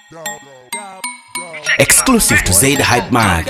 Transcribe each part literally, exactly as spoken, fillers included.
Exclusive to Zay the Hype Man.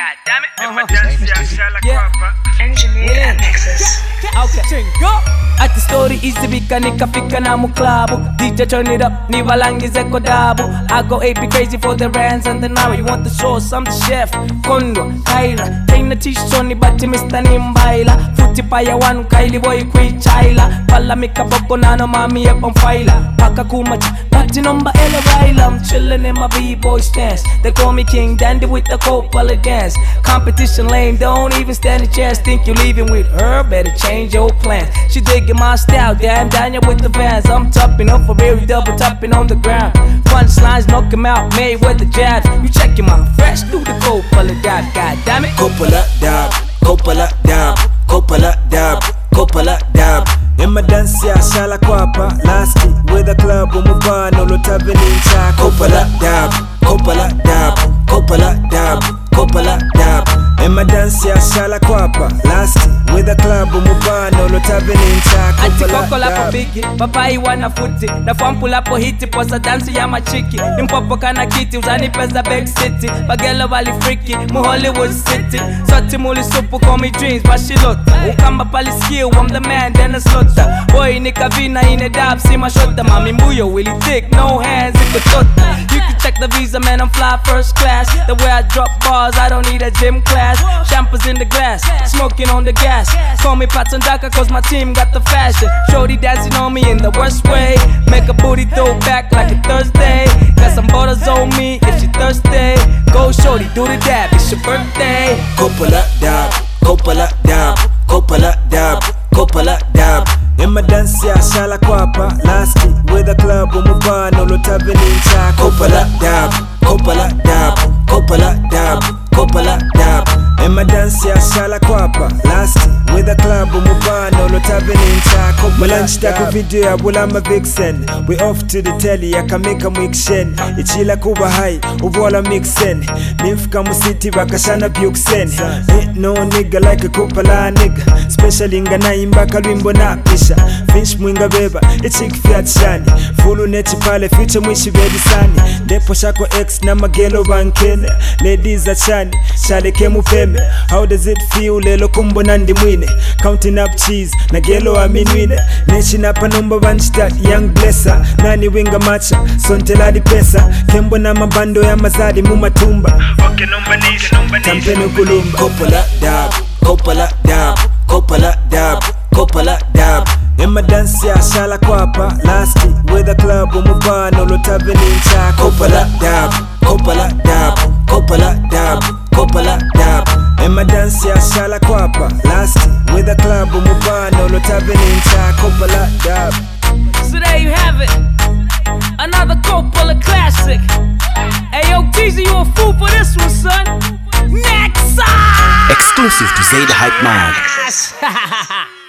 Engineer mixes. Okay. Ati story easy bika nikafika na muklabu D J turn it up, ni walangize kodabu I go A P crazy for the rands and the now you want the sauce, I'm the chef Kondo, Kaira, Taina Tishoni bati Mister Nimbaila Futi paya wanu kaili boy kui chaila Pala mika boko nano mami yep on faila Paka kumacha, bati number ele waila I'm chillin' in my B-boy stance They call me King Dandy with the Coppola dance Competition lame, don't even stand a chance Think you leaving with her, better change your plans She digging my style, damn Daniel with the Vans I'm topping up for real, double topping on the ground Punchlines knock him out, made with the jabs You check him out, fresh through the Coppola dab, god damn it Coppola dab, Coppola dab, Coppola dab, Coppola dab Emma dance ya shala kwapa Lasky with a club umubano Lotabe nincha Coppola dab, Coppola dab, Coppola dab, Coppola dab Emma dance ya shala kwapa Lasky with a club umubano Lotabe nincha Ati koko lapo bigi, papai wana futi Na fampu lapo hiti, posa dansi ya machiki Nimpopo kana kiti, uzani pesa big city Bagelo wali freaky, mu Hollywood city Soti muli supu, call me dreams, bashilota Ukamba pali skill, I'm the man, then a slota Boy nika vina in a dab, see my shota Mami mbuyo, willy thick, no hands, iko tota You can check the visa, man, I'm fly first class The way I drop bars, I don't need a gym class Champers in the glass, smoking on the gas Call me Patondaka, cause my team got the fashion Shorty dancing on me in the worst way Make a booty throw back like a Thursday Got some butters on me if she thirsty Go shorty, do the dab, it's your birthday Coppola dab, Coppola dab, Coppola dab, Coppola dab Emma dance ya shala kwapa Lasky with a club umubano Lotabe nincha Coppola dab, Coppola dab, Coppola dab, Coppola dab Emma dance ya shala kwapa Lasky with a club umubano Lotabe nincha Coppola dab Lunch video ya bulama vixen We off to the telly ya kamika mwikshen Ichila kuba high, uvola mixen Nifka musiti bakashana buksen Ain't no nigga like a Coppola nigga Specially ngana imbaka lwimbo na pisha Finch mwinga beba, ichik fiat shani Fulu neti pale, future mwishi bedi sani Depo shako X na magelo bankene Ladies a chani, shale kemu peme How does it feel, lelo kumbo nandi mwine Counting up cheese, na gelo wa minwine Nechi na panomba vanchtat, young blesser Nani winga macha, sontela di pesa Kembo na mabando ya mazadi mumatumba Okay, numba nishi, numba nishi Tampene kulumba Coppola dab, Coppola dab, Coppola dab, Coppola dab Emma dance ya shala kwapa Lasky with a club umubano Lotabe nincha Coppola dab, Coppola dab, Coppola dab, Coppola dab Emma dance ya shala kwapa Lasky with a club umubano Lotabe nincha Coppola dab So there you have it, another Coppola classic. Hey yo Teezy, you a fool for this one son. Next song. Exclusive to Zay the Hype Man.